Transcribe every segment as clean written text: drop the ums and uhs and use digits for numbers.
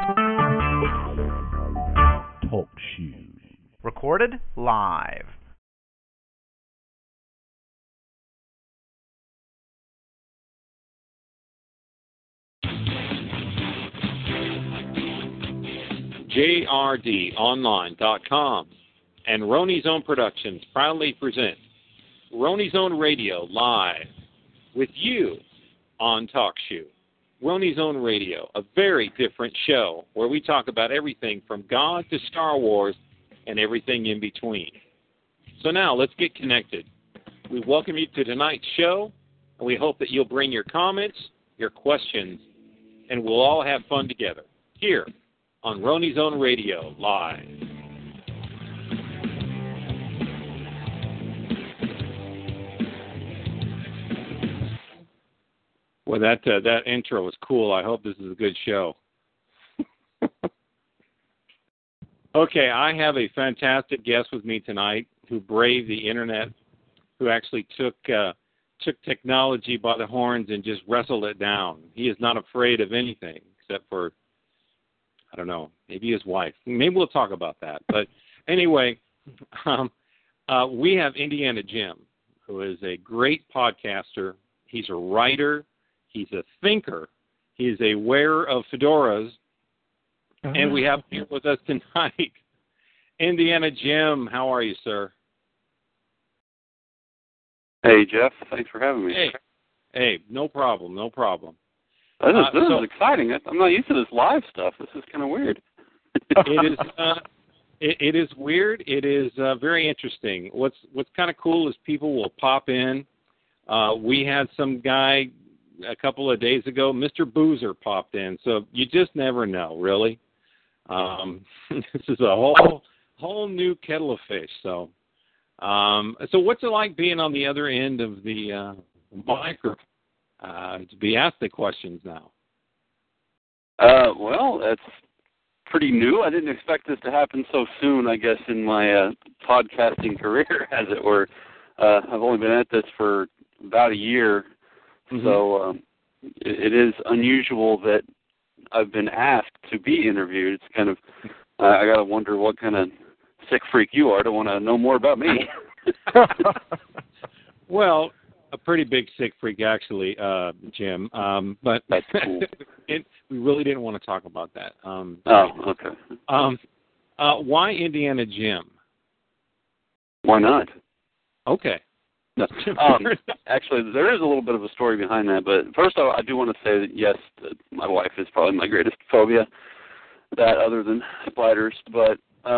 Talk shoes. Recorded live. JRDonline.com and Roni's Own Productions proudly present Roni's Own Radio live with you on TalkShoe. Roni's Own Radio, a very different show where we talk about everything from God to Star Wars and everything in between. So now let's get connected. We welcome you to tonight's show, and we hope that you'll bring your comments, your questions, and we'll all have fun together here on Roni's Own Radio live. Well, that intro was cool. I hope this is a good show. Okay, I have a fantastic guest with me tonight who braved the internet, who actually took technology by the horns and just wrestled it down. He is not afraid of anything except for, I don't know, maybe his wife. Maybe we'll talk about that. But anyway, we have Indiana Jim, who is a great podcaster. He's a writer. He's a thinker. He's a wearer of fedoras. And we have here with us tonight, Indiana Jim. How are you, sir? Hey, Jeff. Thanks for having me. Hey, no problem. This is exciting. I'm not used to this live stuff. This is kind of weird. It is weird. It is very interesting. What's kind of cool is people will pop in. We had some guy a couple of days ago, Mr. Boozer popped in. So you just never know, really. This is a whole new kettle of fish. So what's it like being on the other end of the microphone to be asked the questions now? Well, that's pretty new. I didn't expect this to happen so soon, I guess, in my podcasting career, as it were. I've only been at this for about a year, so it is unusual that I've been asked to be interviewed. It's kind of, I got to wonder what kind of sick freak you are to want to know more about me. Well, a pretty big sick freak, actually, Jim. But that's cool. We really didn't want to talk about that. Okay. Why Indiana Jim? Why not? Okay. Actually, there is a little bit of a story behind that, but first I do want to say that, yes, my wife is probably my greatest phobia, that other than spiders. But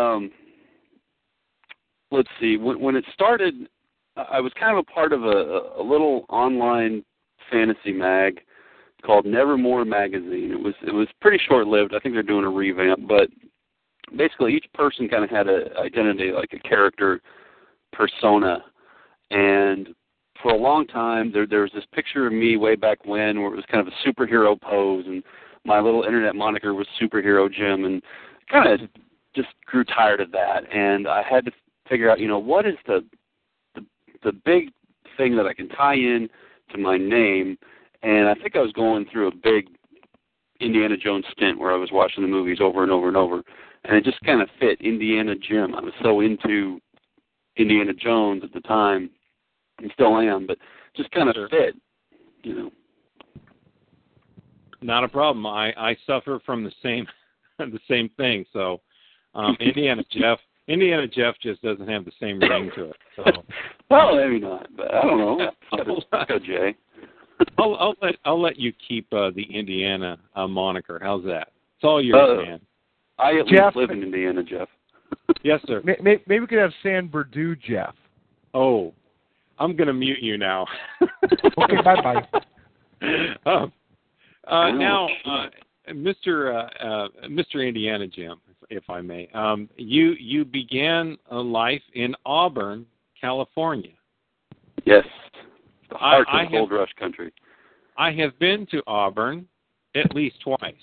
let's see. When it started, I was kind of a part of a little online fantasy mag called Nevermore Magazine. It was pretty short-lived. I think they're doing a revamp, but basically each person kind of had an identity, like a character persona. And for a long time, there was this picture of me way back when where it was kind of a superhero pose, and my little internet moniker was Superhero Jim, and kind of just grew tired of that. And I had to figure out, what is the big thing that I can tie in to my name. And I think I was going through a big Indiana Jones stint where I was watching the movies over and over and over, and it just kind of fit, Indiana Jim. I was so into Indiana Jones at the time, and still am, but just kind of fit, Not a problem. I suffer from the same thing. So Indiana Jeff just doesn't have the same ring to it. So well, maybe not, but I don't know. Go Jay. I'll let you keep the Indiana moniker. How's that? It's all yours, man. I at least live in Indiana, Jeff. Yes, sir. Maybe we could have San Berdue Jeff. Oh, I'm going to mute you now. Okay, bye-bye. Now, Mr. Indiana Jim, if I may, you began a life in Auburn, California. Yes, the heart of Gold Rush country. I have been to Auburn at least twice.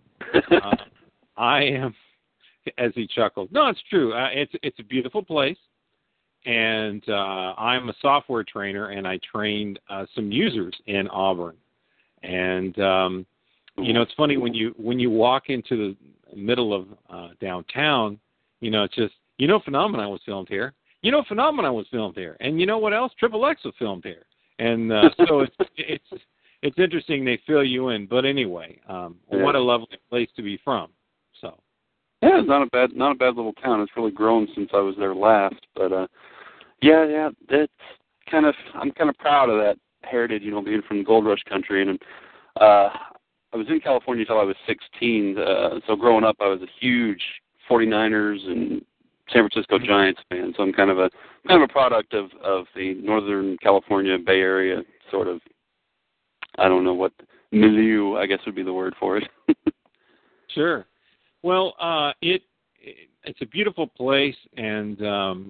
I am, as he chuckled. No, it's true. It's a beautiful place. And I'm a software trainer, and I trained some users in Auburn. And it's funny when you walk into middle of downtown, it's just, Phenomenon was filmed here. Phenomenon was filmed here. And you know what else? Triple X was filmed here. And so it's interesting they fill you in. But anyway, what a lovely place to be from. So. Yeah, it's not a bad little town. It's really grown since I was there last. But it's I'm kind of proud of that heritage, being from Gold Rush country. And I was in California until I was 16. So growing up, I was a huge 49ers and San Francisco Giants fan. So I'm kind of a product of the Northern California Bay Area sort of. I don't know what milieu, I guess would be the word for it. Sure. Well, it's a beautiful place, and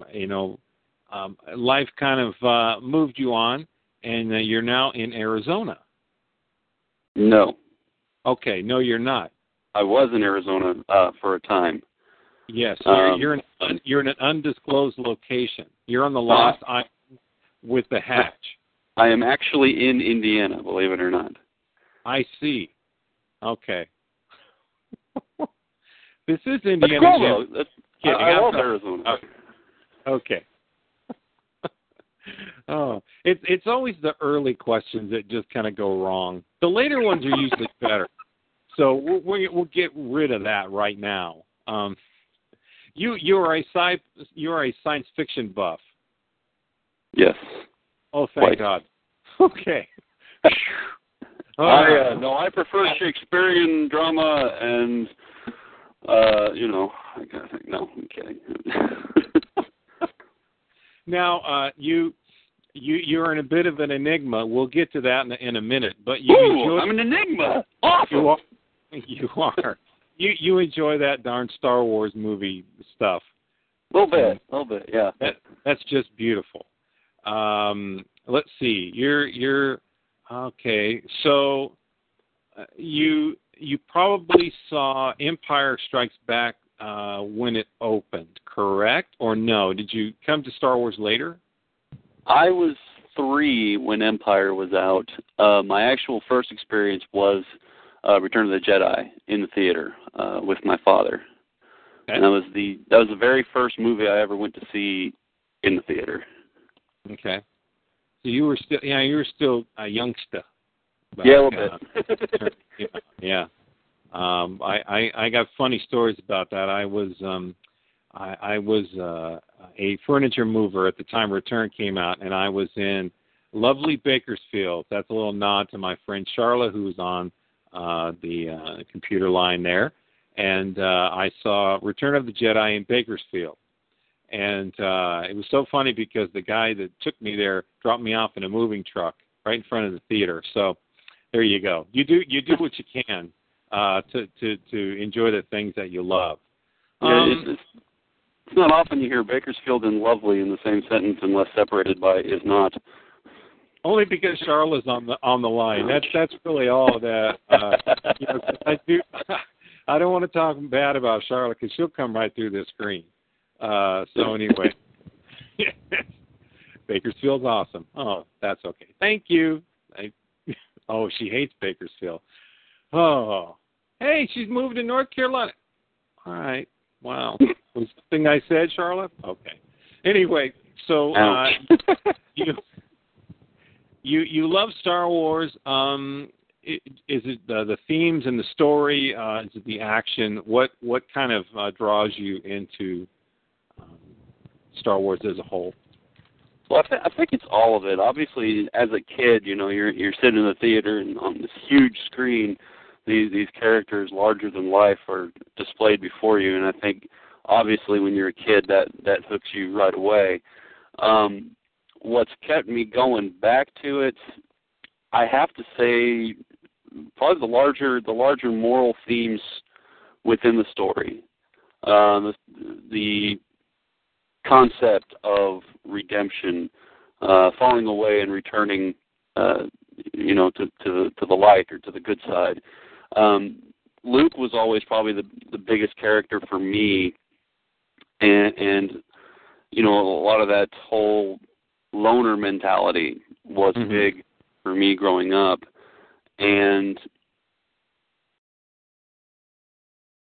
life kind of moved you on, and you're now in Arizona. No. Okay. No, you're not. I was in Arizona for a time. Yes, you're in an undisclosed location. You're on the Lost Island with the hatch. I am actually in Indiana, believe it or not. I see. Okay. This is Indiana. That's cool, though. I love Arizona. Okay. It's always the early questions that just kind of go wrong. The later ones are usually better. So we'll get rid of that right now. You're a science fiction buff. Yes. Oh, thank God. Okay. I prefer Shakespearean drama and, I gotta think. No, I'm kidding. Now, you're in a bit of an enigma. We'll get to that in a minute. But I'm an enigma. Awesome. You are. You enjoy that darn Star Wars movie stuff. A little bit, yeah. That's just beautiful. Let's see. You're okay. So you probably saw Empire Strikes Back when it opened, correct? Or no? Did you come to Star Wars later? I was 3 when Empire was out. My actual first experience was Return of the Jedi in the theater with my father. Okay. And that was the very first movie I ever went to see in the theater. Okay. So you were still a youngster. Back, a little bit. Yeah. I got funny stories about that. I was a furniture mover at the time Return came out, and I was in lovely Bakersfield. That's a little nod to my friend Charlotte, who's on the computer line there. And I saw Return of the Jedi in Bakersfield. And it was so funny because the guy that took me there dropped me off in a moving truck right in front of the theater. So there you go. You do what you can to enjoy the things that you love. It's not often you hear Bakersfield and lovely in the same sentence unless separated by is not. Only because Charlotte's on the line. That's really all that. I don't want to talk bad about Charlotte because she'll come right through this screen. So anyway, Bakersfield's awesome. Oh, that's okay. Thank you. She hates Bakersfield. Oh, hey, she's moved to North Carolina. All right. Wow. Was something I said, Charlotte? Okay. Anyway, so you love Star Wars. Is it the themes and the story? Is it the action? What kind of draws you into Star Wars as a whole? Well, I think it's all of it. Obviously, as a kid, you're sitting in the theater and on this huge screen, these characters larger than life are displayed before you, and I think obviously when you're a kid that hooks you right away. What's kept me going back to it, I have to say, probably the larger moral themes within the story. The concept of redemption, falling away and returning, to the light or to the good side. Luke was always probably the biggest character for me, and a lot of that whole loner mentality was big for me growing up, and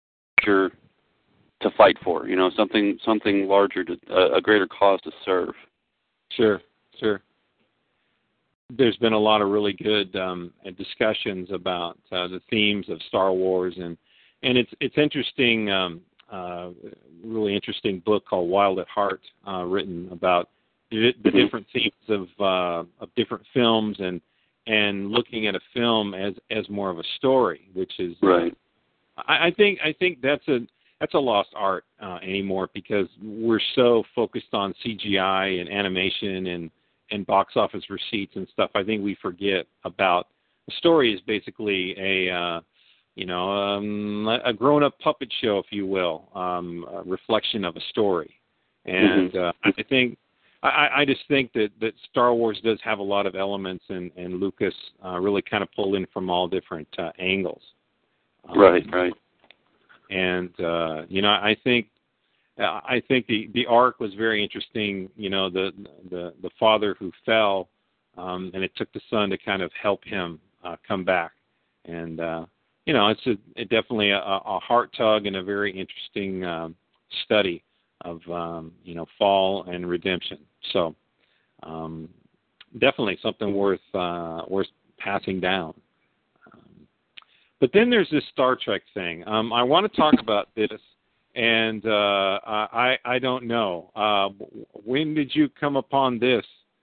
future to fight for. You know, something larger, a greater cause to serve. Sure. There's been a lot of really good discussions about the themes of Star Wars, and it's interesting. Really interesting book called Wild at Heart, written about the different themes of different films, and looking at a film as more of a story, which is right. I think that's a lost art anymore, because we're so focused on CGI and animation and box office receipts and stuff. I think we forget about the story is basically a grown-up puppet show, if you will, a reflection of a story. And I just think that Star Wars does have a lot of elements, and Lucas really kind of pulled in from all different angles. Right. And I think the arc was very interesting. You know, the father who fell, and it took the son to kind of help him come back. And it's definitely a heart tug and a very interesting study of fall and redemption. So definitely something worth passing down. But then there's this Star Trek thing. I want to talk about this, and I don't know. When did you come upon this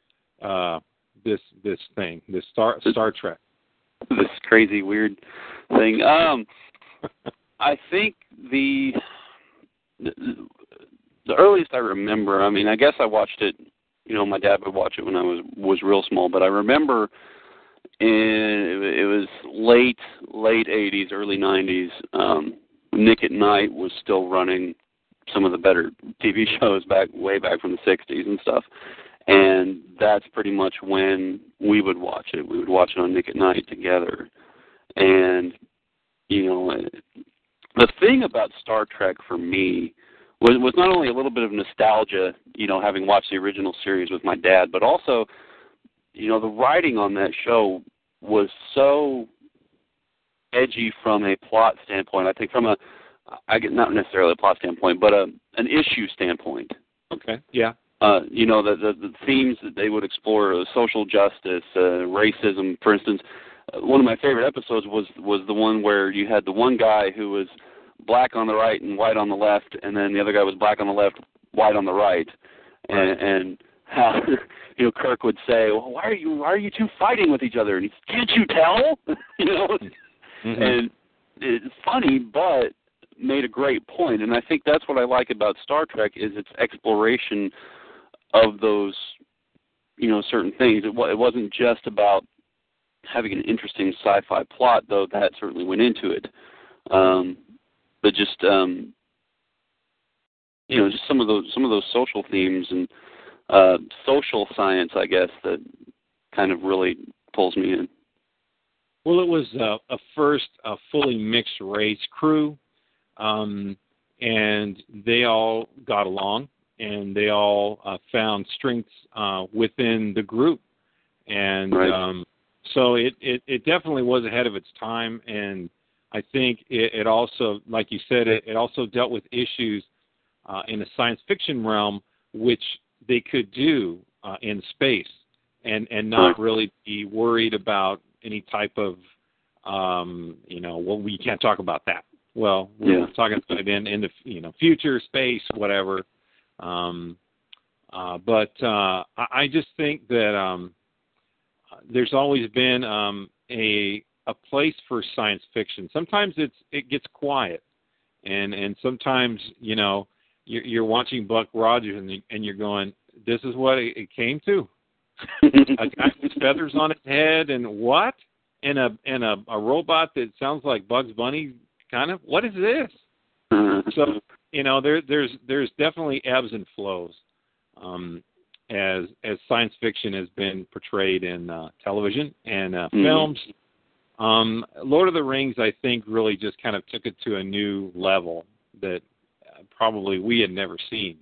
thing, this Star Trek? This crazy weird thing. I think the earliest I remember. I mean, I guess I watched it. You know, my dad would watch it when I was real small, but I remember. It was late 80s, early 90s. Nick at Night was still running some of the better TV shows way back from the 60s and stuff. And that's pretty much when we would watch it. We would watch it on Nick at Night together. And, the thing about Star Trek for me was not only a little bit of nostalgia, having watched the original series with my dad, but also the writing on that show was so edgy from a plot standpoint. I think not necessarily a plot standpoint, but an issue standpoint. Okay, yeah. The themes that they would explore, social justice, racism, for instance. One of my favorite episodes was the one where you had the one guy who was black on the right and white on the left, and then the other guy was black on the left, white on the right. And how Kirk would say, "Well, why are you two fighting with each other?" And he's, "Can't you tell?" And it's funny, but made a great point. And I think that's what I like about Star Trek is its exploration of those, certain things. It wasn't just about having an interesting sci-fi plot, though that certainly went into it. But just just some of those social themes and social science, I guess, that kind of really pulls me in. Well, it was a fully mixed race crew, and they all got along, and they all found strengths within the group, and right. So it definitely was ahead of its time, and I think it also, like you said, it also dealt with issues in the science fiction realm, which they could do in space, and not really be worried about any type of, well, we can't talk about that. Well, we're talking about it in the future, space, whatever. But I just think that there's always been a place for science fiction. Sometimes it gets quiet, and sometimes you're watching Buck Rogers and you're going, this is what it came to. A guy with feathers on his head and what? And a robot that sounds like Bugs Bunny, kind of. What is this? So there's definitely ebbs and flows as science fiction has been portrayed in television and films. Lord of the Rings, I think, really just kind of took it to a new level that probably we had never seen.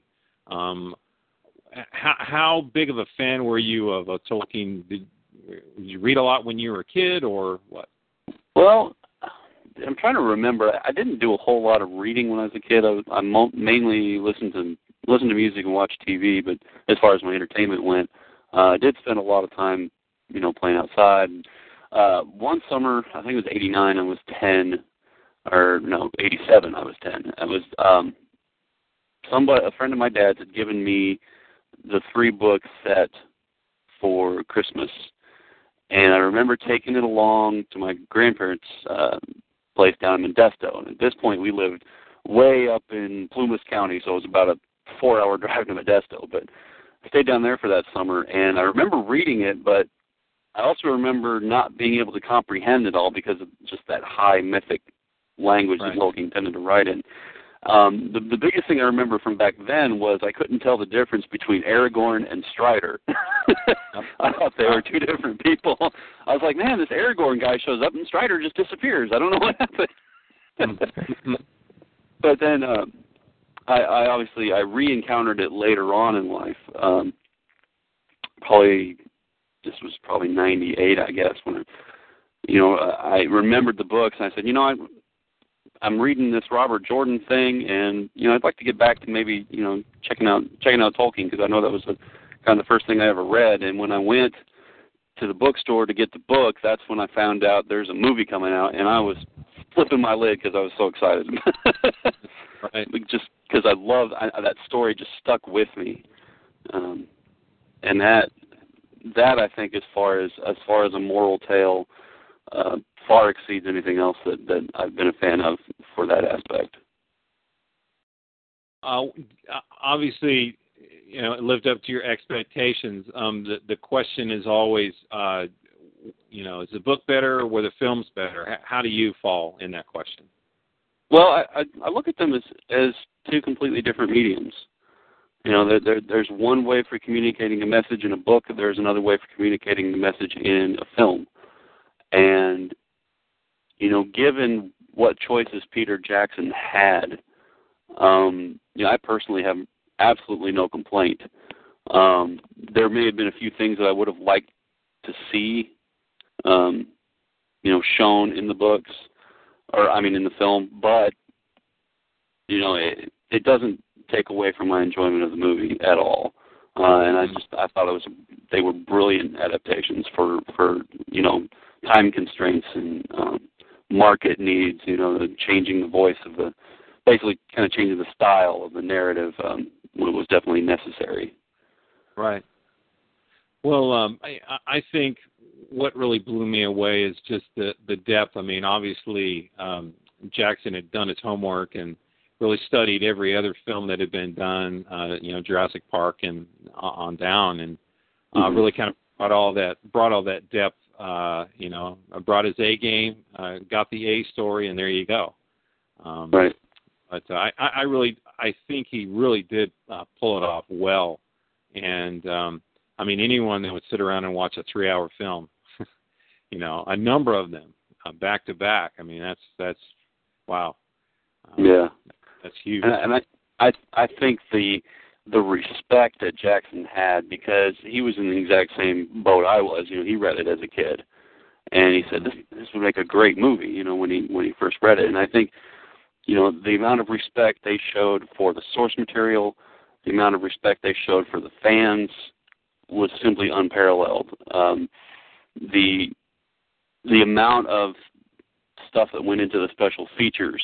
How big of a fan were you of Tolkien? Did you read a lot when you were a kid, or what? Well, I'm trying to remember. I didn't do a whole lot of reading when I was a kid. I mainly listened to music and watch TV. But as far as my entertainment went, I did spend a lot of time, playing outside. One summer, I think it was '89. I was 10, or no, '87. I was 10. I was a friend of my dad's had given me the 3-book set for Christmas. And I remember taking it along to my grandparents' place down in Modesto. And at this point, we lived way up in Plumas County, so it was about a 4-hour drive to Modesto. But I stayed down there for that summer, and I remember reading it, but I also remember not being able to comprehend it all because of just that high mythic language that Tolkien tended to write in. The biggest thing I remember from back then was I couldn't tell the difference between Aragorn and Strider. I thought they were two different people. I was like, man, this Aragorn guy shows up and Strider just disappears. I don't know what happened. But then I obviously re-encountered it later on in life. This was probably 98, I guess, when I remembered the books and I said, I'm reading this Robert Jordan thing, and I'd like to get back to maybe checking out Tolkien, because I know that was kind of the first thing I ever read. And when I went to the bookstore to get the book, that's when I found out there's a movie coming out, and I was flipping my lid because I was so excited. Right. Just because I loved that story, just stuck with me, and that I think, as far as a moral tale, far exceeds anything else that I've been a fan of for that aspect. Obviously, it lived up to your expectations. The question is always, is the book better or were the films better? How do you fall in that question? Well, I look at them as two completely different mediums. There's one way for communicating a message in a book, there's another way for communicating the message in a film. And given what choices Peter Jackson had, I personally have absolutely no complaint. There may have been a few things that I would have liked to see, shown in the books, in the film, but, it doesn't take away from my enjoyment of the movie at all. And I thought they were brilliant adaptations for time constraints and market needs, changing the voice of basically kind of changing the style of the narrative when it was definitely necessary. Right. Well, I think what really blew me away is just the depth. Obviously, Jackson had done his homework and really studied every other film that had been done, Jurassic Park and on down, and really kind of brought all that depth. Brought his A game, got the A story, and there you go. Right. But I think he really did pull it off well. And anyone that would sit around and watch a 3-hour film, a number of them back to back. That's wow. Yeah. That's huge. And I think the respect that Jackson had, because he was in the exact same boat I was. He read it as a kid, and he said this would make a great movie. When he first read it, and I think the amount of respect they showed for the source material, the amount of respect they showed for the fans was simply unparalleled. The amount of stuff that went into the special features,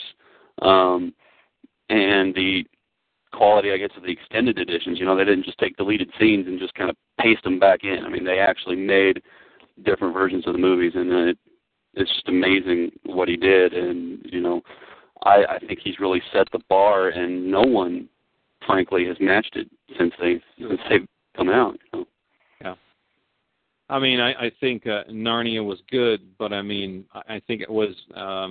and the quality, I guess, of the extended editions. They didn't just take deleted scenes and just kind of paste them back in. They actually made different versions of the movies, and it's just amazing what he did. And, I think he's really set the bar, and no one, frankly, has matched it since they've come out. Yeah. I think Narnia was good, but I think it was,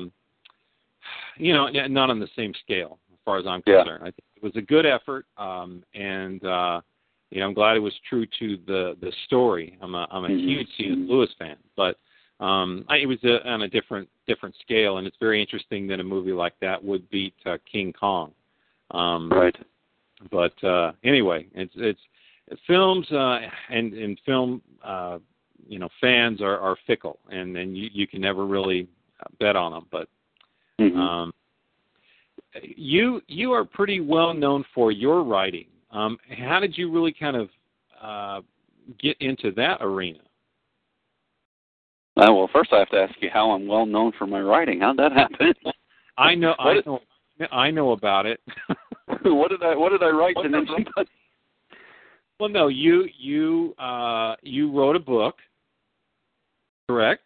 not on the same scale as far as I'm concerned. I think it was a good effort, and I'm glad it was true to the story. I'm a huge C.S. Lewis fan, but it was on a different scale, and it's very interesting that a movie like that would beat King Kong. Right. But anyway, it's films and film fans are fickle, and you can never really bet on them. But Mm-hmm. You are pretty well known for your writing. How did you really kind of get into that arena? Well, first I have to ask you how I'm well known for my writing. How'd that happen? I know about it. What did I write to anybody? Well, no, you wrote a book, correct?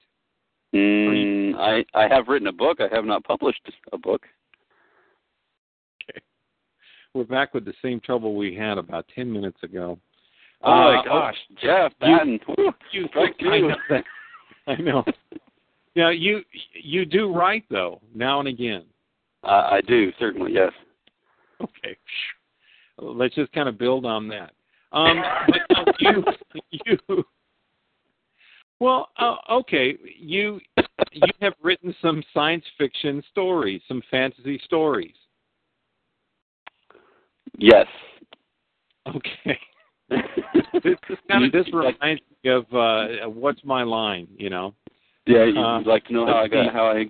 I have written a book. I have not published a book. Okay. We're back with the same trouble we had about 10 minutes ago. Oh my gosh, Jeff Batten. I know. Yeah, you do write though, now and again. I do, certainly, yes. Okay. Let's just kind of build on that. But okay. You have written some science fiction stories, some fantasy stories. Yes. Okay. This reminds me of What's My Line, you know? Yeah, you'd like to know how I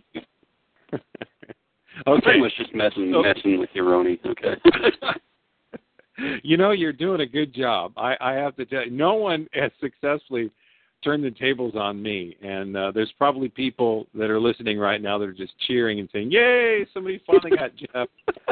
Okay. Pretty much just messing with you, Roni. Okay. You know, you're doing a good job. I have to tell you, no one has successfully turned the tables on me. And there's probably people that are listening right now that are just cheering and saying, yay, somebody finally got Jeff.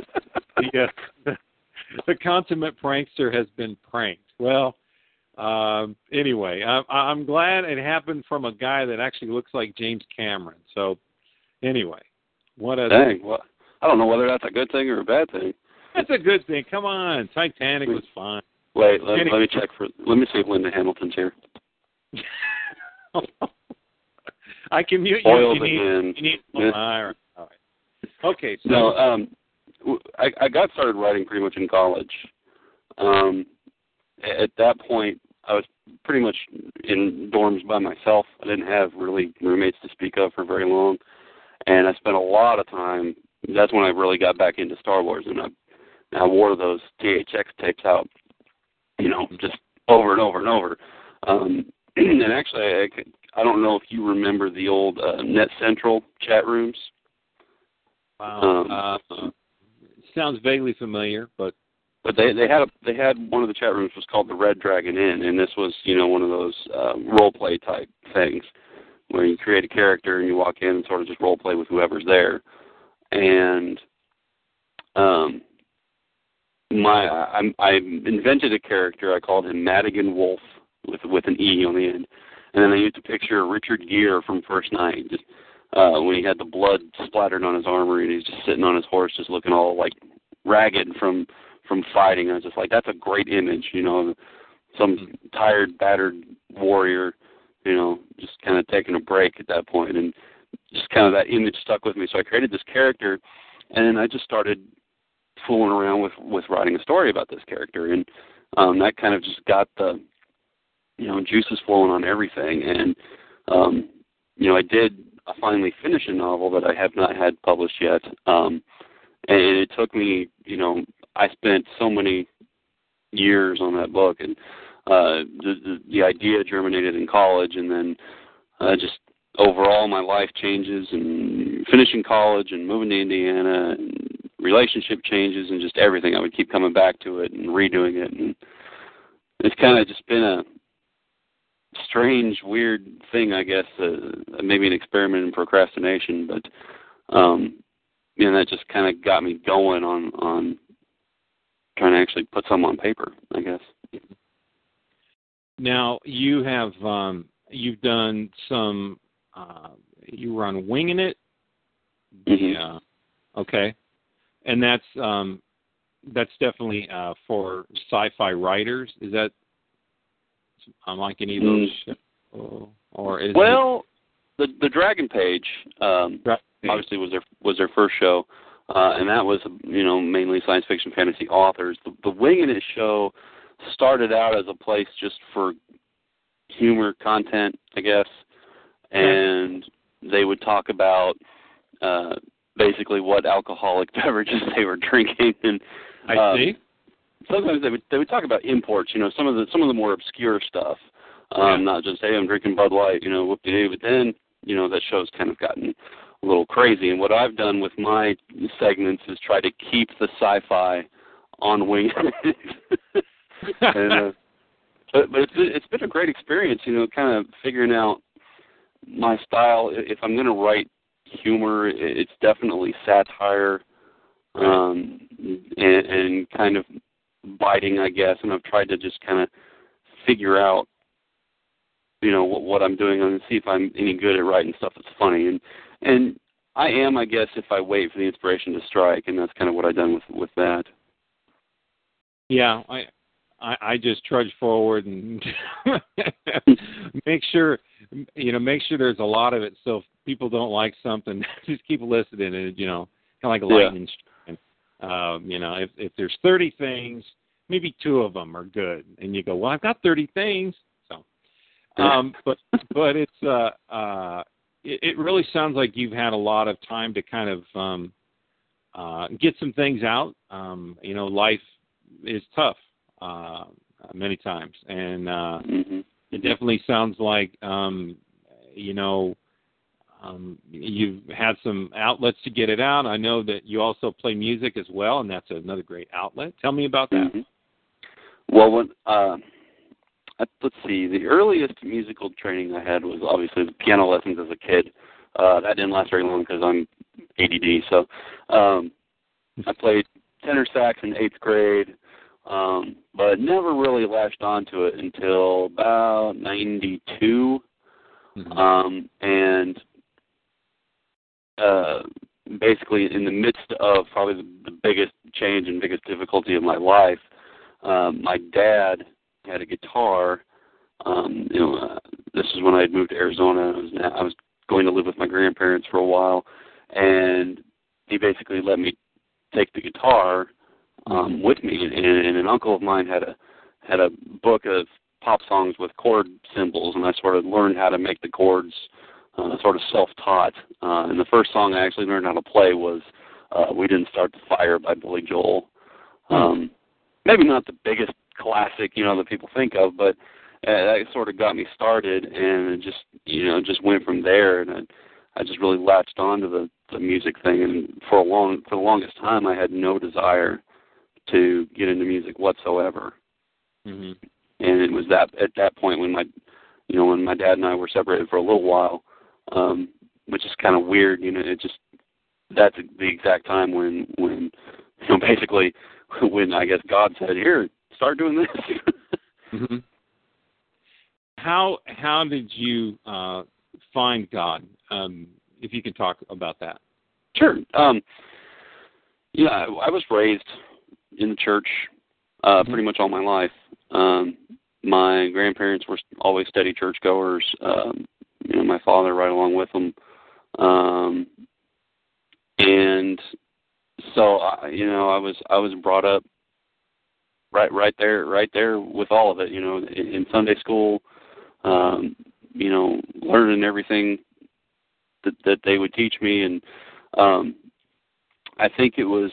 The consummate prankster has been pranked. Well, anyway, I'm glad it happened from a guy that actually looks like James Cameron. So, anyway, dang, well, I don't know whether that's a good thing or a bad thing. That's a good thing. Come on, Titanic was fine. Wait, let me check let me see if Linda Hamilton's here. I can mute you. You need all right. Okay. So. No, I got started writing pretty much in college. At that point, I was pretty much in dorms by myself. I didn't have really roommates to speak of for very long, and I spent a lot of time. That's when I really got back into Star Wars, and I wore those THX tapes out, just over and over and over. And actually, I don't know if you remember the old Net Central chat rooms. Wow. Sounds vaguely familiar, but they had one of the chat rooms was called the Red Dragon Inn, and this was one of those role play type things where you create a character and you walk in and sort of just role play with whoever's there. And I invented a character. I called him Madigan Wolf with an E on the end, and then I used a picture of Richard Gere from First Night, just when he had the blood splattered on his armor and he's just sitting on his horse, just looking all like ragged from fighting. I was just like, that's a great image, some tired, battered warrior, just kind of taking a break at that point, and just kind of that image stuck with me. So I created this character, and then I just started fooling around with writing a story about this character, and that kind of just got the juices flowing on everything. And I finally finished a novel that I have not had published yet, and it took me, I spent so many years on that book, and the idea germinated in college, and then just overall my life changes, and finishing college and moving to Indiana, and relationship changes, and just everything. I would keep coming back to it and redoing it, and it's kind of just been a strange, weird thing, I guess, maybe an experiment in procrastination, but that just kind of got me going on trying to actually put some on paper, I guess. Now, you have you've done some you were on Winging It. Mm-hmm. Yeah. Okay. And that's definitely for sci-fi writers. Is that unlike any of those, or is the Dragon Page obviously was their first show, and that was mainly science fiction fantasy authors. The Winging It show started out as a place just for humor content, I guess, and they would talk about basically what alcoholic beverages they were drinking, and I see. Sometimes they would talk about imports, some of the more obscure stuff, not just, hey, I'm drinking Bud Light, whoop-de-doo. But then, that show's kind of gotten a little crazy. And what I've done with my segments is try to keep the sci-fi on wing. And, but it's been a great experience, kind of figuring out my style. If I'm going to write humor, it's definitely satire, and kind of biting, I guess. And I've tried to just kind of figure out, what I'm doing and see if I'm any good at writing stuff that's funny. And I am, I guess, if I wait for the inspiration to strike, and that's kind of what I've done with that. Yeah, I just trudge forward and make sure there's a lot of it. So if people don't like something, just keep listening. And kind of like a lightning strike. If there's 30 things, maybe 2 of them are good, and you go, well, I've got 30 things. So, but it's it really sounds like you've had a lot of time to kind of get some things out. Life is tough many times, and it definitely sounds like you've had some outlets to get it out. I know that you also play music as well, and that's another great outlet. Tell me about that. Well, let's see. The earliest musical training I had was obviously the piano lessons as a kid. That didn't last very long because I'm ADD. So I played tenor sax in 8th grade, but never really latched onto it until about 92. And basically in the midst of probably the biggest change and biggest difficulty of my life, my dad had a guitar. This is when I had moved to Arizona. I was going to live with my grandparents for a while, and he basically let me take the guitar with me. And an uncle of mine had a book of pop songs with chord symbols, and I sort of learned how to make the chords sort of self-taught. And the first song I actually learned how to play was "We Didn't Start the Fire" by Billy Joel. Maybe not the biggest classic, that people think of, but that sort of got me started, and it just went from there. And I just really latched onto the music thing. And for the longest time, I had no desire to get into music whatsoever. And it was at that point when my dad and I were separated for a little while, which is kind of weird. That's the exact time when basically when I guess God said, "Here, start doing this." How did you find God? If you could talk about that. Sure. I was raised in the church pretty much all my life. My grandparents were always steady churchgoers. My father right along with them. And so I was brought up right there with all of it. In Sunday school, learning everything that they would teach me, and I think it was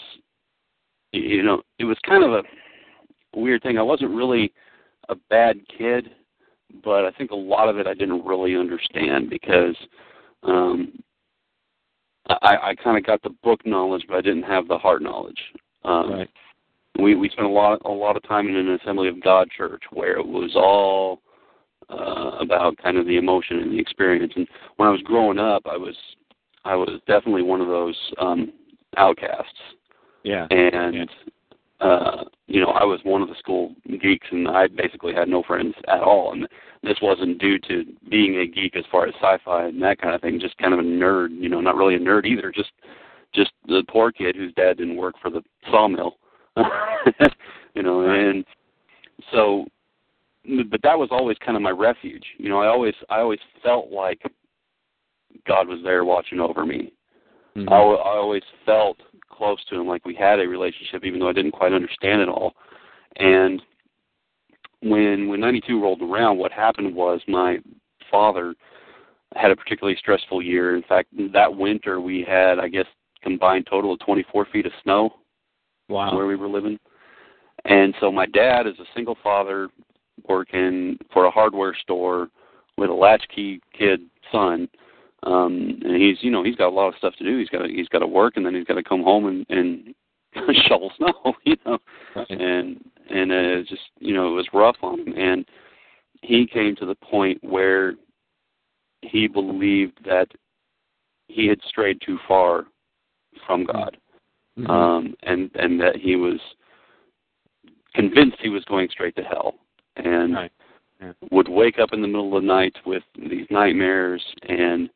kind of a weird thing. I wasn't really a bad kid, but I think a lot of it I didn't really understand because I kind of got the book knowledge, but I didn't have the heart knowledge. Right. We spent a lot of time in an Assembly of God church where it was all about kind of the emotion and the experience. And when I was growing up, I was definitely one of those outcasts. Yeah. And I was one of the school geeks, and I basically had no friends at all. And this wasn't due to being a geek as far as sci-fi and that kind of thing, just kind of a nerd, not really a nerd either, just the poor kid whose dad didn't work for the sawmill. And so, but that was always kind of my refuge. I always felt like God was there watching over me. I always felt close to him, like we had a relationship, even though I didn't quite understand it all. And when 92 rolled around, what happened was my father had a particularly stressful year. In fact, that winter we had, I guess, combined total of 24 feet of snow. Wow. Where we were living. And so my dad is a single father working for a hardware store with a latchkey kid son. And he's got a lot of stuff to do. He's got to work, and then he's got to come home and shovel snow, Right. and it's just, it was rough on him. And he came to the point where he believed that he had strayed too far from God, Mm-hmm. and that he was convinced he was going straight to hell, and Right. Yeah. would wake up in the middle of the night with these nightmares, and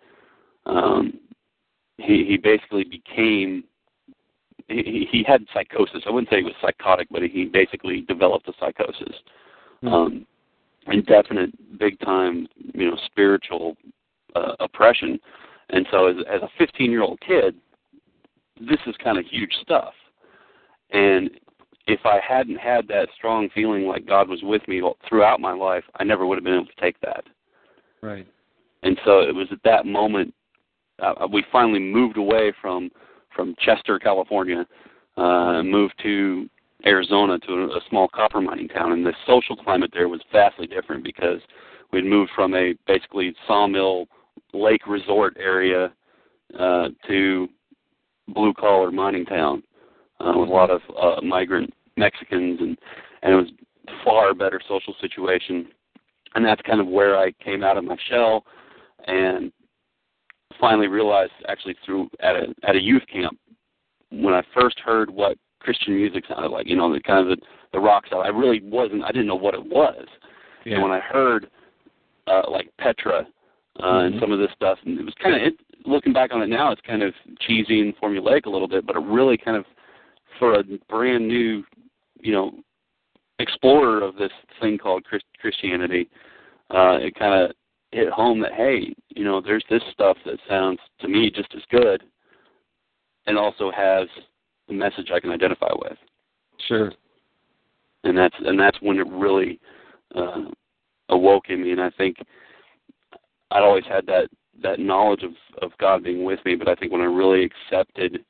he basically became, he had psychosis. I wouldn't say he was psychotic, but he basically developed a psychosis. Mm-hmm. Indefinite, big-time, spiritual oppression. And so as a 15-year-old kid, this is kind of huge stuff. And if I hadn't had that strong feeling like God was with me throughout my life, I never would have been able to take that. Right. And so it was at that moment we finally moved away from Chester, California, moved to Arizona, to a small copper mining town, and the social climate there was vastly different because we'd moved from a basically sawmill lake resort area to blue-collar mining town with a lot of migrant Mexicans, and it was a far better social situation. And that's kind of where I came out of my shell and finally realized, actually at a youth camp, when I first heard what Christian music sounded like, the kind of the rock style, I didn't know what it was. Yeah. And when I heard like Petra and some of this stuff, and it was kind of, looking back on it now, it's kind of cheesy and formulaic a little bit, but it really kind of, for a brand new, explorer of this thing called Christianity, it kind of hit home that, hey, there's this stuff that sounds to me just as good and also has the message I can identify with. Sure. And that's when it really awoke in me. And I think I'd always had that knowledge of God being with me, but I think when I really accepted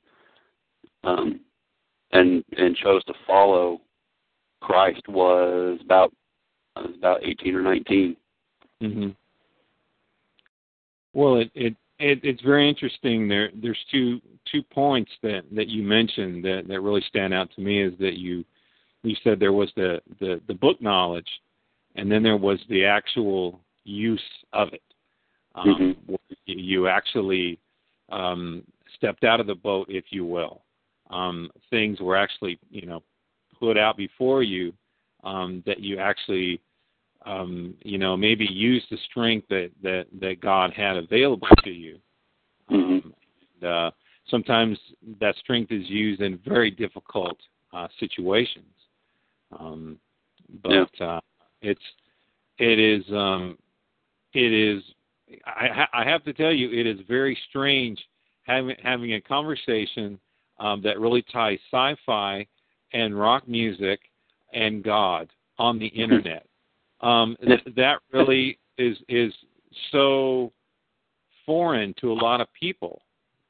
and chose to follow Christ was about 18 or 19. Mm-hmm. Well, it's very interesting. There's two points that you mentioned that really stand out to me, is that you said there was the book knowledge, and then there was the actual use of it. Mm-hmm. You actually stepped out of the boat, if you will. Things were actually put out before you that you actually maybe use the strength that God had available to you. Mm-hmm. Sometimes that strength is used in very difficult situations. But it is. I have to tell you, it is very strange having a conversation that really ties sci-fi and rock music and God on the internet. That really is so foreign to a lot of people.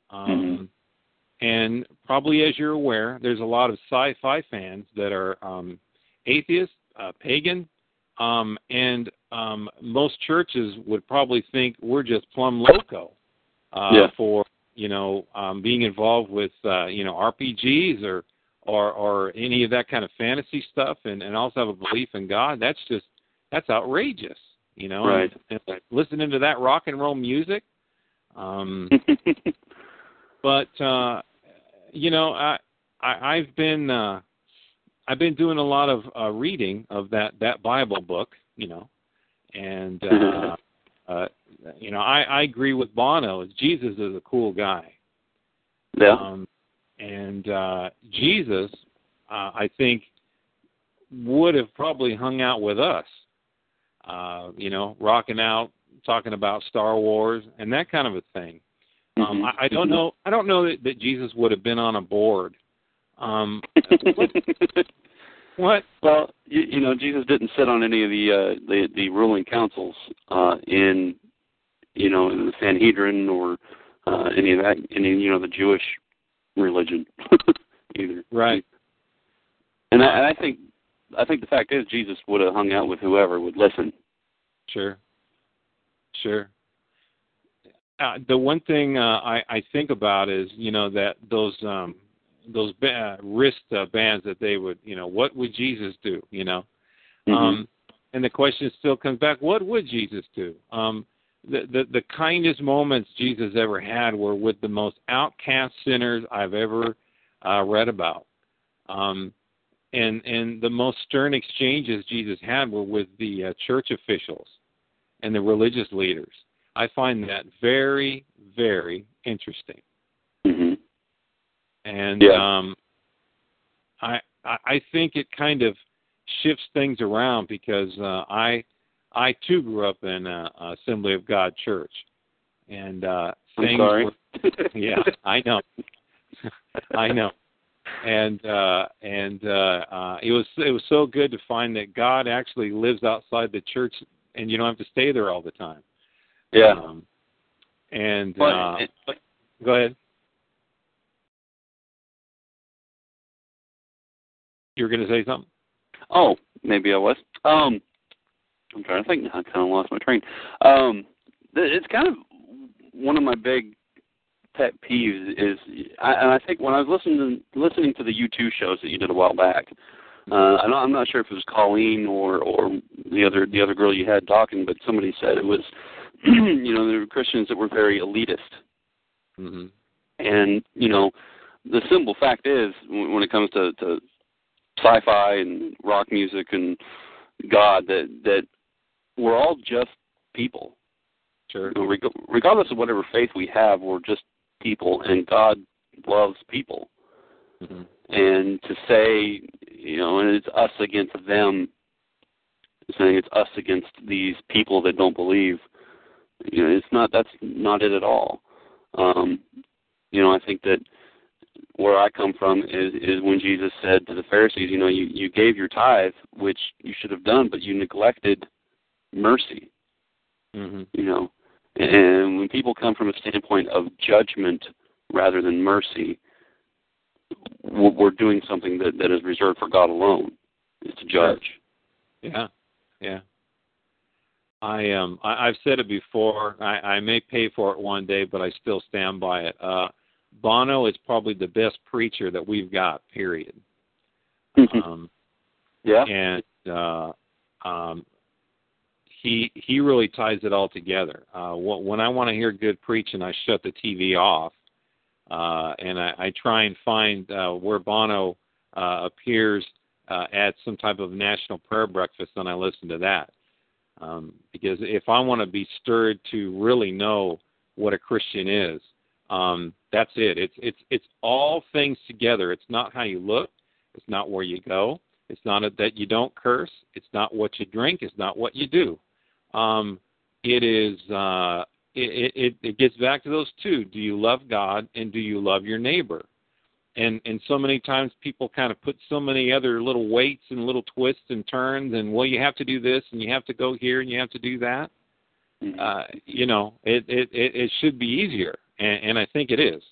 And probably, as you're aware, there's a lot of sci-fi fans that are atheists, pagan, and most churches would probably think we're just plumb loco for being involved with RPGs or any of that kind of fantasy stuff, and also have a belief in God. That's outrageous, Right. And listening to that rock and roll music. But I've been doing a lot of reading of that Bible book, and I agree with Bono. Jesus is a cool guy. Yeah. And Jesus, I think, would have probably hung out with us, rocking out, talking about Star Wars and that kind of a thing. I don't know. I don't know that Jesus would have been on a board. What? Well, Jesus didn't sit on any of the ruling councils in the Sanhedrin or any of that, the Jewish religion either. Right. And I think the fact is Jesus would have hung out with whoever would listen. Sure. the one thing I think about is, that those wrist bands that they would, what would Jesus do? And the question still comes back: what would Jesus do? The kindest moments Jesus ever had were with the most outcast sinners I've ever read about. And the most stern exchanges Jesus had were with the church officials and the religious leaders. I find that very, very interesting. Mm-hmm. And I think it kind of shifts things around because I too grew up in Assembly of God Church, and things were, yeah, I know, I know, and it was so good to find that God actually lives outside the church, and you don't have to stay there all the time. Yeah. Go ahead. You were going to say something? Oh, maybe I was. I'm trying to think now. I kind of lost my train. It's kind of one of my big pet peeves is, and I think when I was listening to the U2 shows that you did a while back, I'm not sure if it was Colleen or the other girl you had talking, but somebody said it was, there were Christians that were very elitist. Mm-hmm. And, the simple fact is, when it comes to sci-fi and rock music and God, that we're all just people. Sure. Regardless of whatever faith we have, we're just people, and God loves people. Mm-hmm. And to say, and it's us against them, saying it's us against these people that don't believe, that's not it at all. I think that where I come from is when Jesus said to the Pharisees, you gave your tithe, which you should have done, but you neglected mercy. Mm-hmm. And when people come from a standpoint of judgment rather than mercy, we're doing something that is reserved for God alone, is to judge. Yeah, yeah. I've said it before. I may pay for it one day, but I still stand by it. Bono is probably the best preacher that we've got, period. Yeah. And he really ties it all together. When I want to hear good preaching, I shut the TV off, and I try and find where Bono appears at some type of national prayer breakfast, and I listen to that. Because if I want to be stirred to really know what a Christian is, that's it. It's all things together. It's not how you look. It's not where you go. It's not that you don't curse. It's not what you drink. It's not what you do. It is. It gets back to those two. Do you love God and do you love your neighbor? And so many times people kind of put so many other little weights and little twists and turns, and well, you have to do this and you have to go here and you have to do that. Mm-hmm. It should be easier, and I think it is.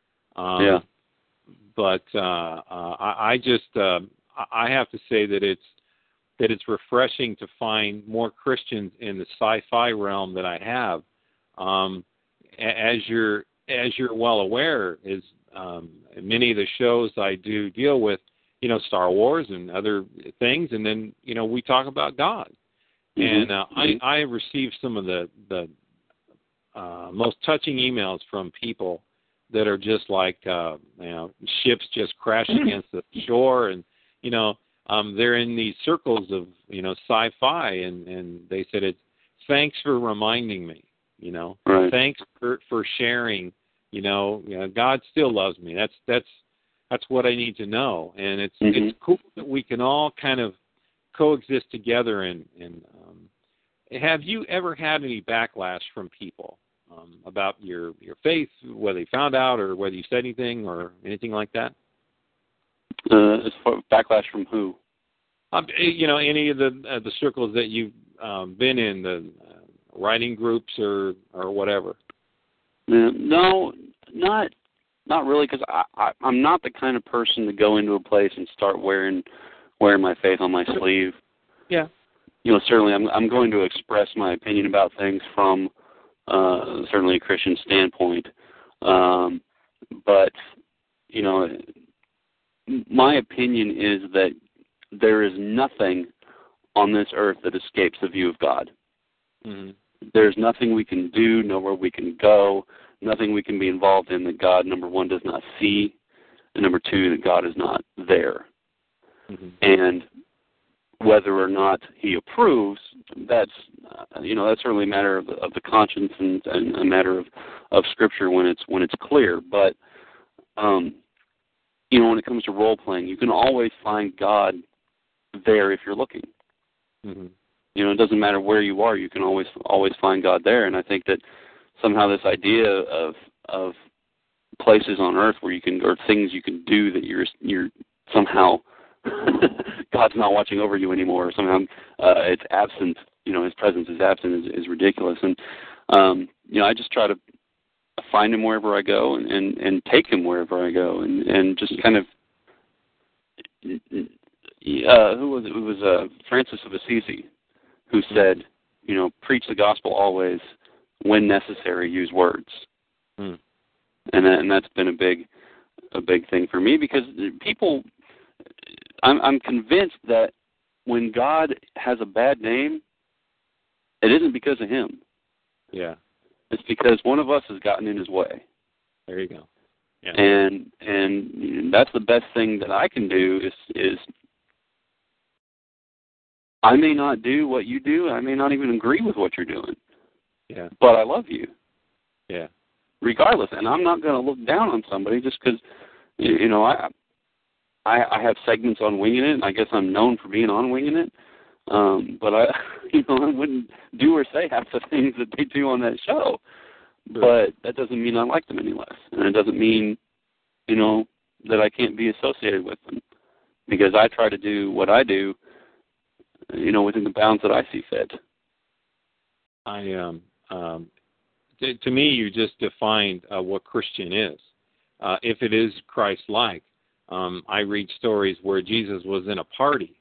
But I have to say that it's refreshing to find more Christians in the sci-fi realm that I have. As you're well aware, is many of the shows I do deal with, Star Wars and other things, and then we talk about God. Mm-hmm. And I have received some of the most touching emails from people that are just like ships just crash against the shore, and they're in these circles of sci-fi, and they said, "It's thanks for reminding me, right. Thanks for sharing, God still loves me. That's what I need to know." And it's mm-hmm. it's cool that we can all kind of coexist together. And have you ever had any backlash from people about your faith, whether they found out or whether you said anything or anything like that? As far backlash from who? Any of the circles that you've been in, the writing groups or whatever. No, not really, because I'm not the kind of person to go into a place and start wearing my faith on my sleeve. Yeah. Certainly I'm going to express my opinion about things from certainly a Christian standpoint. But, you know, my opinion is that there is nothing on this earth that escapes the view of God. Mm-hmm. There's nothing we can do, nowhere we can go, nothing we can be involved in that God, number one, does not see, and number two, that God is not there. Mm-hmm. And whether or not he approves, that's that's certainly a matter of the conscience and a matter of Scripture when it's clear. But when it comes to role playing, you can always find God there if you're looking. Mm-hmm. It doesn't matter where you are; you can always find God there. And I think that somehow this idea of places on earth where you can, or things you can do that you're somehow God's not watching over you anymore, or somehow it's absent. His presence is absent is ridiculous. And I just try to find him wherever I go and take him wherever I go, and just kind of who was it? It was Francis of Assisi who said, preach the gospel always, when necessary, use words. Mm. And that's been a big thing for me, because people, I'm convinced that when God has a bad name, it isn't because of him. Yeah. It's because one of us has gotten in his way. There you go. Yeah. And that's the best thing that I can do is I may not do what you do. I may not even agree with what you're doing. Yeah. But I love you. Yeah. Regardless. And I'm not going to look down on somebody just because, I have segments on Winging It, and I guess I'm known for being on Winging It. But I wouldn't do or say half the things that they do on that show. Sure. But that doesn't mean I like them any less. And it doesn't mean, that I can't be associated with them. Because I try to do what I do, within the bounds that I see fit. To me, you just defined what Christian is. If it is Christ-like, I read stories where Jesus was in a party,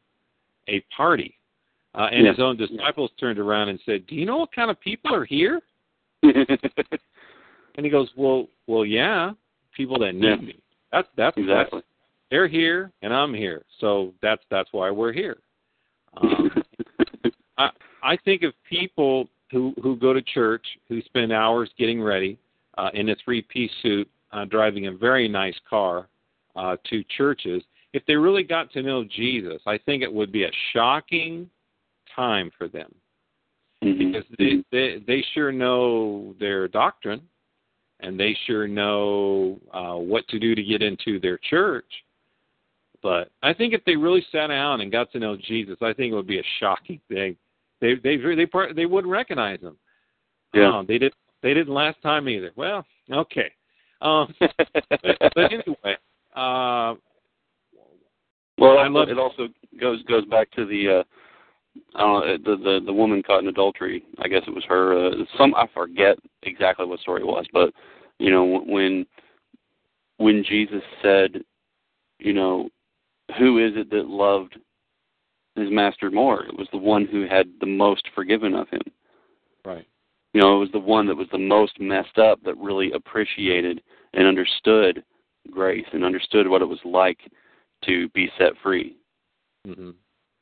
and his own disciples turned around and said, "Do you know what kind of people are here?" And he goes, "Well, yeah, people that need me. That's exactly. They're here, and I'm here, so that's why we're here." I think of people who go to church, who spend hours getting ready in a three-piece suit, driving a very nice car to churches. If they really got to know Jesus, I think it would be a shocking time for them, because they sure know their doctrine, and they sure know what to do to get into their church. But I think if they really sat down and got to know Jesus, I think it would be a shocking thing. They wouldn't recognize him. Yeah. They didn't last time either. Well, okay. But anyway. It also goes back to the woman caught in adultery. I guess it was her. I forget exactly what story it was, but when Jesus said, who is it that loved his master more? It was the one who had the most forgiven of him. Right. It was the one that was the most messed up that really appreciated and understood grace and understood what it was like to be set free. Mm-hmm.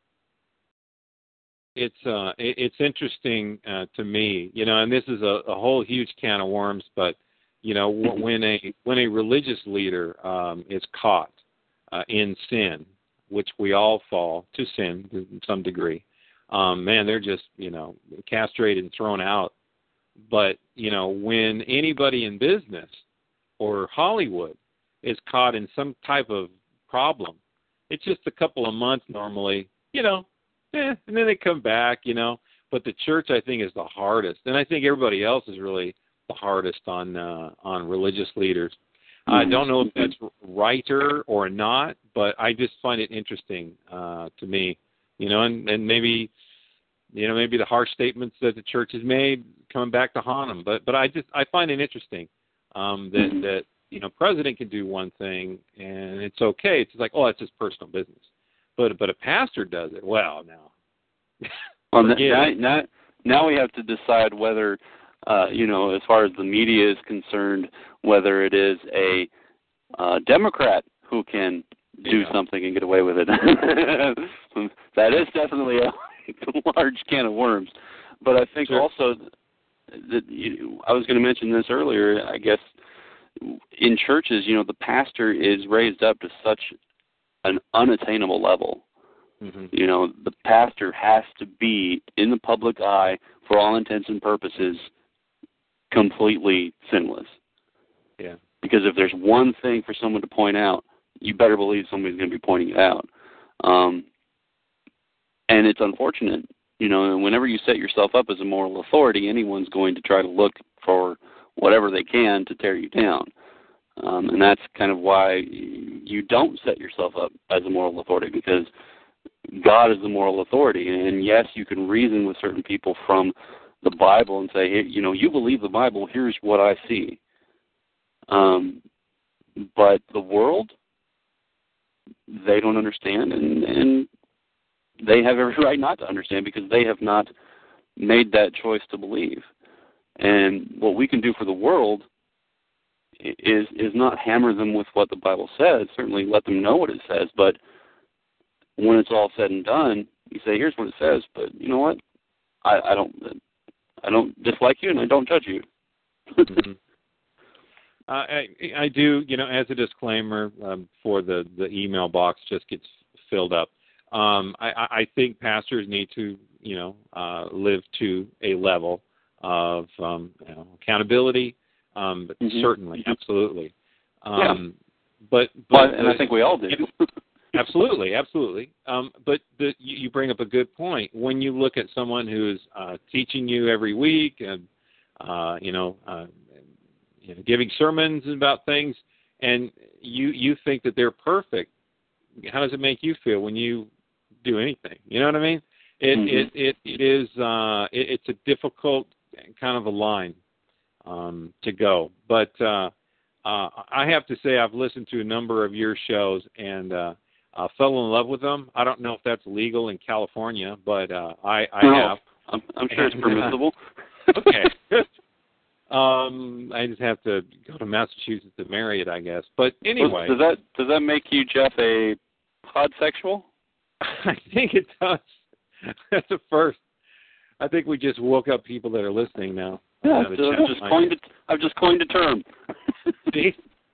It's interesting to me, and this is a whole huge can of worms, but when a religious leader is caught in sin, which we all fall to sin to some degree, man, they're just castrated and thrown out. But when anybody in business or Hollywood is caught in some type of problem, it's just a couple of months normally, and then they come back, But the church, I think, is the hardest, and I think everybody else is really the hardest on religious leaders. I don't know if that's righter or not, but I just find it interesting to me, and maybe the harsh statements that the church has made coming back to haunt them. But I find it interesting that president can do one thing and it's okay. It's like, oh, it's his personal business. But a pastor does it. Well, now. Well, now we have to decide whether as far as the media is concerned, whether it is a Democrat who can do something and get away with it. That is definitely a large can of worms. But I think also that I was going to mention this earlier, I guess, in churches, the pastor is raised up to such an unattainable level. Mm-hmm. The pastor has to be in the public eye for all intents and purposes completely sinless. Yeah. Because if there's one thing for someone to point out, you better believe somebody's going to be pointing it out. And it's unfortunate, whenever you set yourself up as a moral authority, anyone's going to try to look for whatever they can to tear you down. And that's kind of why you don't set yourself up as a moral authority, because God is the moral authority. And yes, you can reason with certain people from the Bible and say, hey, you believe the Bible, here's what I see. But the world, they don't understand, and they have every right not to understand because they have not made that choice to believe. And what we can do for the world is not hammer them with what the Bible says, certainly let them know what it says, but when it's all said and done, you say, here's what it says, but you know what? I don't dislike you and I don't judge you. Mm-hmm. I do, as a disclaimer, for the email box just gets filled up. I think pastors need to, live to a level of accountability, but certainly, absolutely. And I think we all do. Absolutely. But you bring up a good point. When you look at someone who's teaching you every week and, giving sermons about things, and you think that they're perfect, how does it make you feel when you do anything? You know what I mean? It's a difficult kind of a line to go. But I have to say I've listened to a number of your shows and fell in love with them. I don't know if that's legal in California, but I have. I'm sure it's permissible. Okay. I just have to go to Massachusetts to marry it, I guess. But anyway, does that make you, Jeff, a podsexual? I think it does. That's a first. I think we just woke up people that are listening now. Yeah, I've just coined a term. See,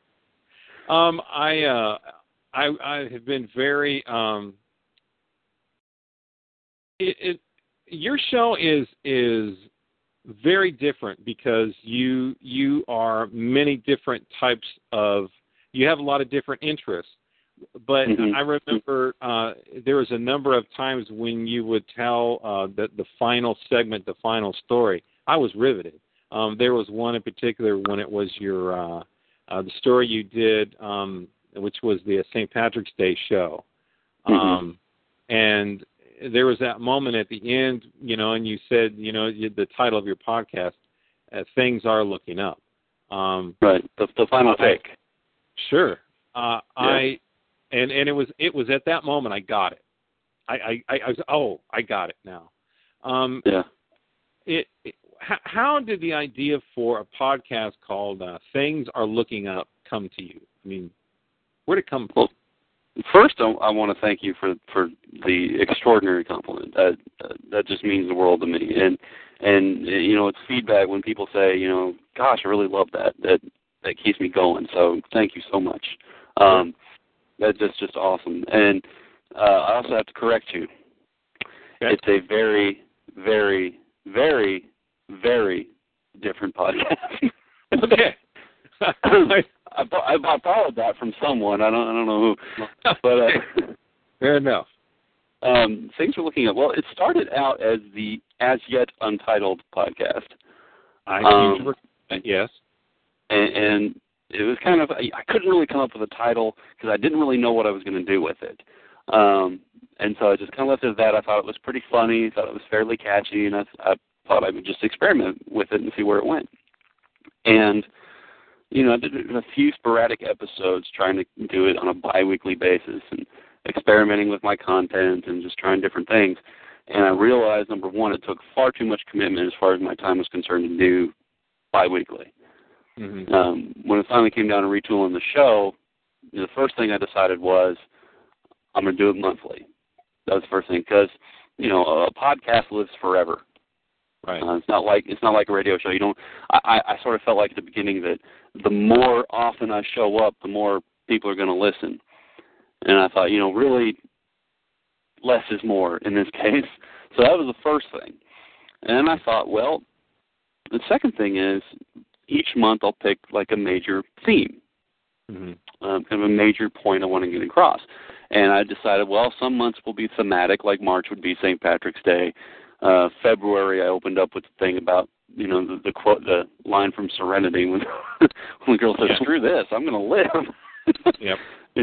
I have been very. Your show is very different because you are many different types of. You have a lot of different interests. But I remember there was a number of times when you would tell the final segment, the final story. I was riveted. There was one in particular when it was your the story you did, which was the St. Patrick's Day show. And there was that moment at the end, and you said, the title of your podcast, Things Are Looking Up. Right, the final take. Sure. And it was at that moment I got it. I got it now. How did the idea for a podcast called Things Are Looking Up come to you? I mean, where did it come from? Well, first, I want to thank you for the extraordinary compliment. That just means the world to me. And it's feedback when people say, gosh, I really love that. That keeps me going. So thank you so much. That's just awesome. And I also have to correct you. Okay. It's a very, very, very, very different podcast. Okay. I borrowed that from someone. I don't know who. But fair enough. Things we're looking at. Well, it started out as the As Yet Untitled podcast. Yes. And it was kind of, I couldn't really come up with a title because I didn't really know what I was going to do with it. And so I just kind of left it at that. I thought it was pretty funny, thought it was fairly catchy, and I thought I would just experiment with it and see where it went. And, I did a few sporadic episodes trying to do it on a bi-weekly basis and experimenting with my content and just trying different things. And I realized, number one, it took far too much commitment as far as my time was concerned to do biweekly. Mm-hmm. When it finally came down to retooling the show, the first thing I decided was I'm going to do it monthly. That was the first thing, because a podcast lives forever. Right. It's not like a radio show. I sort of felt like at the beginning that the more often I show up, the more people are going to listen. And I thought, really, less is more in this case. So that was the first thing. And then I thought, well, the second thing is each month I'll pick like a major theme, kind of a major point I want to get across. And I decided, well, some months will be thematic, like March would be St. Patrick's Day. February, I opened up with the thing about, the quote, the line from Serenity when the girl says, "Screw this, I'm going to live." Yep.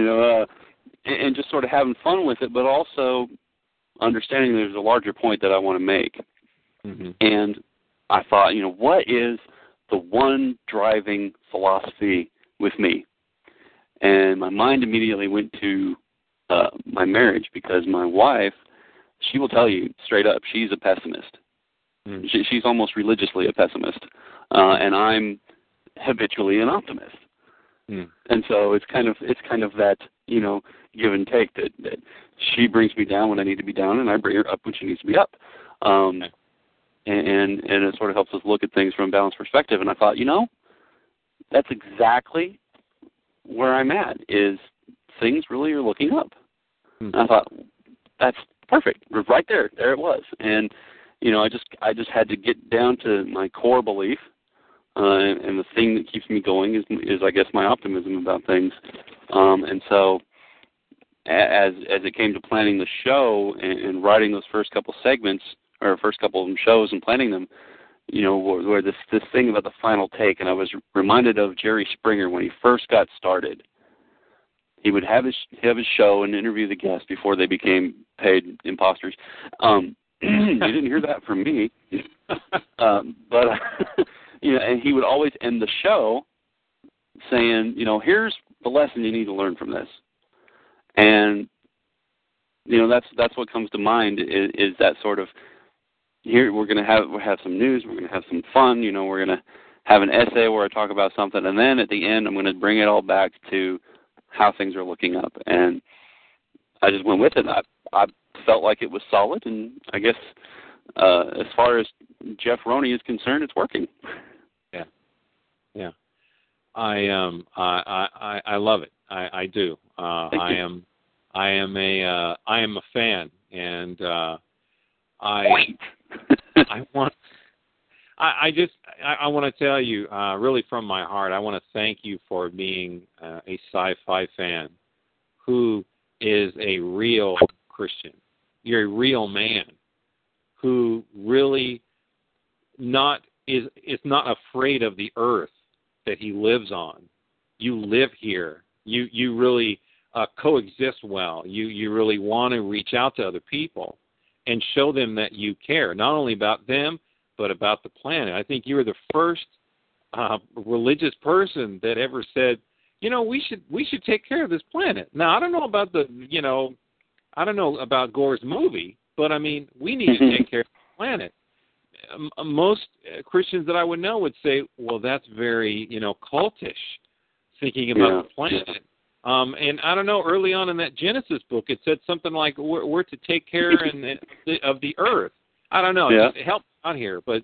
And just sort of having fun with it, but also understanding there's a larger point that I want to make. Mm-hmm. And I thought, what is the one driving philosophy with me? And my mind immediately went to my marriage, because my wife, she will tell you straight up, she's a pessimist. Mm. She's almost religiously a pessimist, and I'm habitually an optimist. Mm. And so it's kind of that give and take that she brings me down when I need to be down, and I bring her up when she needs to be up. And it sort of helps us look at things from a balanced perspective. And I thought, that's exactly where I'm at. Is things really are looking up. Mm. And I thought, that's perfect. Right there. There it was. And, I just had to get down to my core belief. And the thing that keeps me going is I guess, my optimism about things. And so as it came to planning the show and writing those first couple segments, or first couple of shows and planning them, where this thing about the final take, and I was reminded of Jerry Springer when he first got started. He would have his show and interview the guests before they became paid imposters. You didn't hear that from me, but and he would always end the show saying, here's the lesson you need to learn from this. And that's what comes to mind is that sort of, here we'll have some news, we're going to have some fun, we're going to have an essay where I talk about something, and then at the end I'm going to bring it all back to how things are looking up. And I just went with it. I felt like it was solid, and I guess as far as Jeff Roney is concerned, it's working. Yeah. I love it. I do. I am a fan, and I want to tell you, really from my heart, I want to thank you for being a sci-fi fan who is a real Christian. You're a real man who really is not afraid of the earth that he lives on. You live here. You really coexist well. You really want to reach out to other people and show them that you care, not only about them, but about the planet. I think you were the first religious person that ever said, we should take care of this planet. Now, I don't know about Gore's movie, but I mean, we need to take care of the planet. Most Christians that I would know would say, well, that's very, cultish, thinking about the planet. And I don't know, early on in that Genesis book, it said something like we're to take care of the earth. I don't know. Yeah. It helped out here, but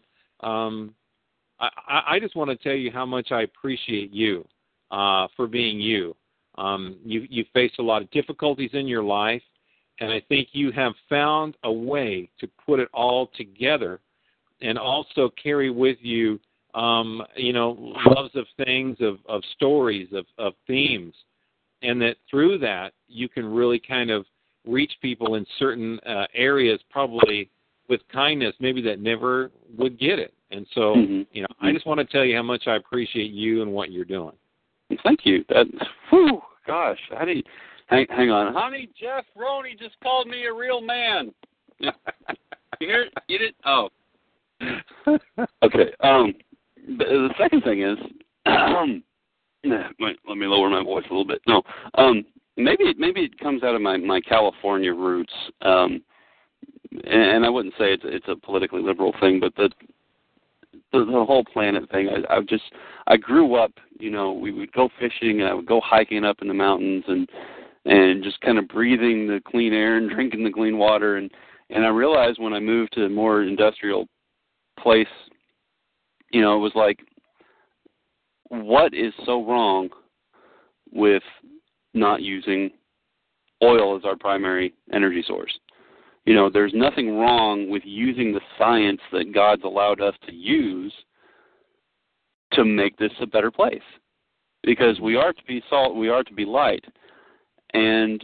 I just want to tell you how much I appreciate you for being you. You faced a lot of difficulties in your life, and I think you have found a way to put it all together and also carry with you, loves of things, of stories, of themes, and that through that you can really kind of reach people in certain areas, probably with kindness, maybe that never would get it. And so, I just want to tell you how much I appreciate you and what you're doing. Thank you. Gosh, how do you, hang on. Honey, Jeff Roney just called me a real man. You hear it? Get it? Oh. Okay. The second thing is, let me lower my voice a little bit. No, maybe it comes out of my California roots. and I wouldn't say it's a politically liberal thing, but the whole planet thing. I grew up, we would go fishing and I would go hiking up in the mountains and just kind of breathing the clean air and drinking the clean water, and I realized when I moved to a more industrial place, it was like, what is so wrong with not using oil as our primary energy source? There's nothing wrong with using the science that God's allowed us to use to make this a better place. Because we are to be salt, we are to be light. And,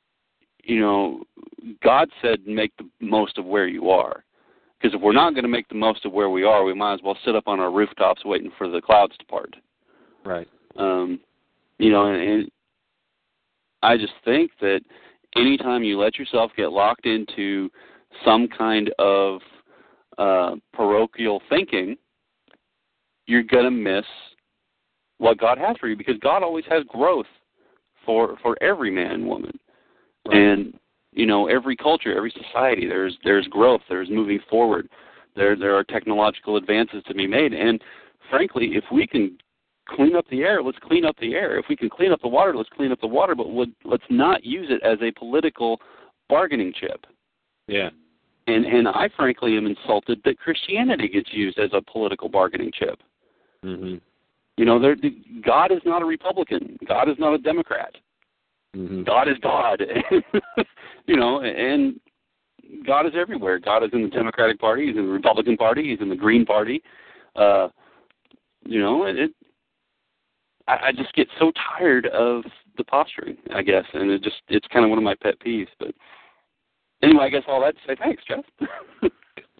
God said make the most of where you are. Because if we're not going to make the most of where we are, we might as well sit up on our rooftops waiting for the clouds to part. Right. And I just think that anytime you let yourself get locked into some kind of parochial thinking, you're going to miss what God has for you, because God always has growth for every man and woman. Right. And, every culture, every society, there's growth, there's moving forward. There are technological advances to be made. And, frankly, if we can clean up the air, let's clean up the air. If we can clean up the water, let's clean up the water, but let's not use it as a political bargaining chip. Yeah. And I frankly am insulted that Christianity gets used as a political bargaining chip. Mm-hmm. God is not a Republican. God is not a Democrat. Mm-hmm. God is God. And God is everywhere. God is in the Democratic Party. He's in the Republican Party. He's in the Green Party. I just get so tired of the posturing, I guess, and it's kind of one of my pet peeves. But anyway, I guess all that to say, thanks, Jeff.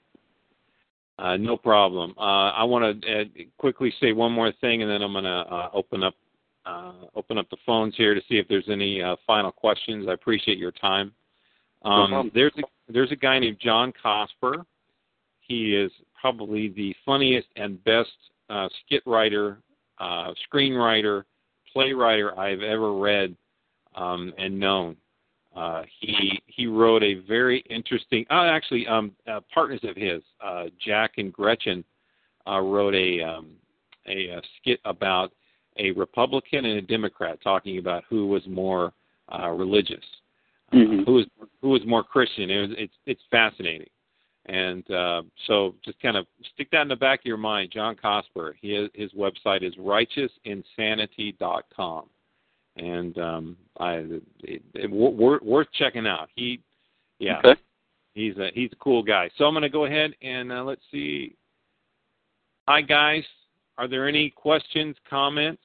No problem. I want to quickly say one more thing, and then I'm going to open up the phones here to see if there's any final questions. I appreciate your time. There's a guy named John Cosper. He is probably the funniest and best skit writer, screenwriter, playwright I've ever read and known. He wrote a very interesting. Partners of his, Jack and Gretchen, wrote a skit about a Republican and a Democrat talking about who was more religious, who was more Christian. It's fascinating. And so just kind of stick that in the back of your mind. John Cosper, his website is rightousinsanity.com. And worth checking out. He's a cool guy. So I'm going to go ahead and let's see. Hi, guys. Are there any questions, comments?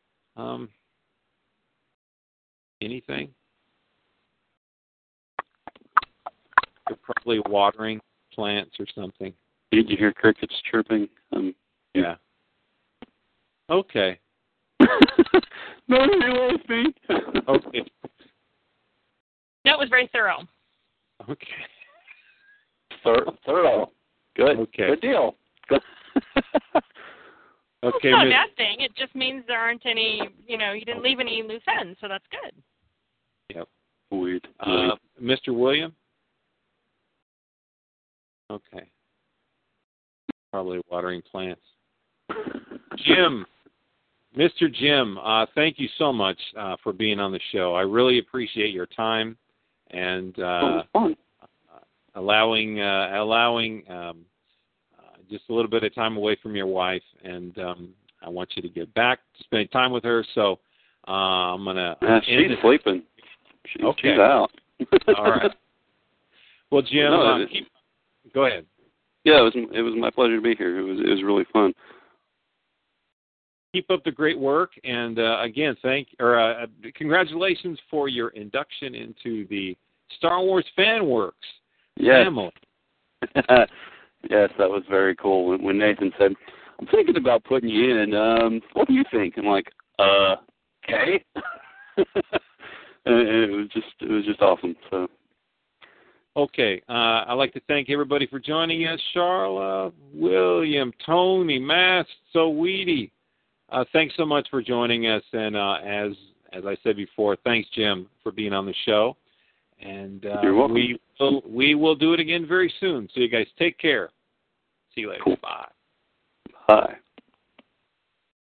Anything? You're probably watering plants or something. Did you hear crickets chirping? Yeah. Okay. No, you lost me. Okay. No, it was very thorough. Okay. Thorough. Good. Okay. Good deal. Okay. It's not a bad thing. It just means there aren't any, you didn't leave any loose ends, so that's good. Yep. Weird. Mr. William? Okay. Probably watering plants. Jim. Mr. Jim, thank you so much for being on the show. I really appreciate your time and allowing just a little bit of time away from your wife. And I want you to get back to spending time with her. So I'm going to she's sleeping. She's out. All right. Well, Jim, go ahead. Yeah, it was my pleasure to be here. It was really fun. Keep up the great work, and again, congratulations for your induction into the Star Wars FanWorks family. Yes, that was very cool. When Nathan said, "I'm thinking about putting you in. What do you think?" I'm like, "Okay." And it was just awesome. So. Okay, I'd like to thank everybody for joining us. Charla, William, Tony, Matt, Weedy. Thanks so much for joining us, and as I said before, thanks, Jim, for being on the show. And You're welcome. we will do it again very soon. So you guys take care. See you later. Cool. Bye. Bye.